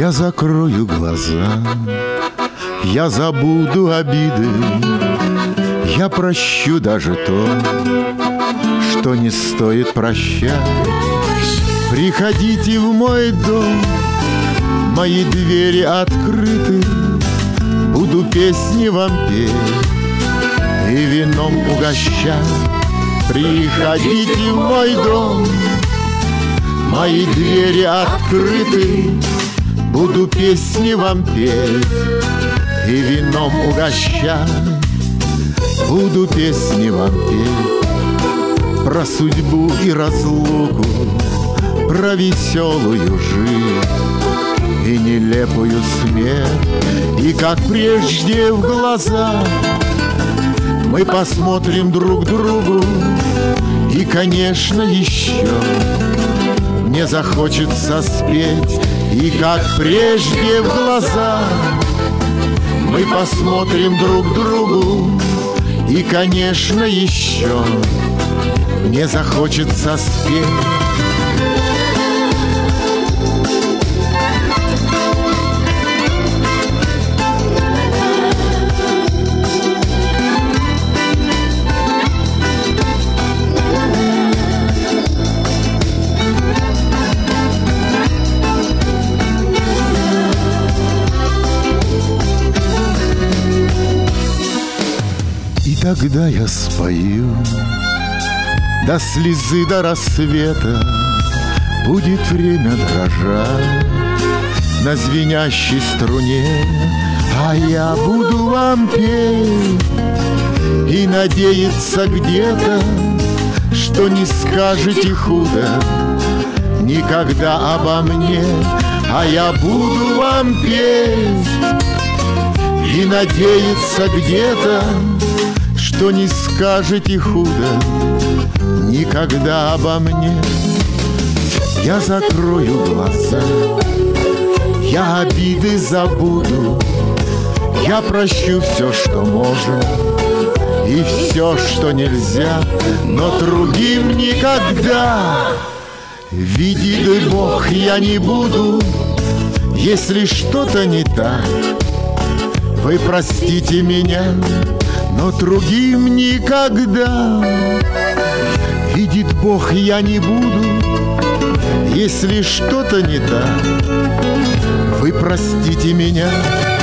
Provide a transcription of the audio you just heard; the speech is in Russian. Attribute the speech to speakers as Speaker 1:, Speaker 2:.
Speaker 1: Я закрою глаза, я забуду обиды, я прощу даже то, что не стоит прощать. Приходите в мой дом, мои двери открыты, буду песни вам петь и вином угощать. Приходите в мой дом, мои двери открыты, буду песни вам петь и вином угощать. Буду песни вам петь про судьбу и разлуку, про веселую жизнь и нелепую смерть. И как прежде в глаза мы посмотрим друг другу, и, конечно, еще мне захочется спеть. И как прежде в глаза мы посмотрим друг другу, и, конечно, еще мне захочется спеть. И тогда я спою до слезы, до рассвета. Будет время дрожать на звенящей струне, а я буду вам петь и надеяться где-то, что не скажете худо никогда обо мне. А я буду вам петь и надеяться где-то, что не скажете худо никогда обо мне. Я закрою глаза, я обиды забуду, я прощу все, что можно, и все, что нельзя, но другим никогда видит Бог я не буду. Если что-то не так, вы простите меня, но другим никогда видит Бог я не буду. Если что-то не так, вы простите меня.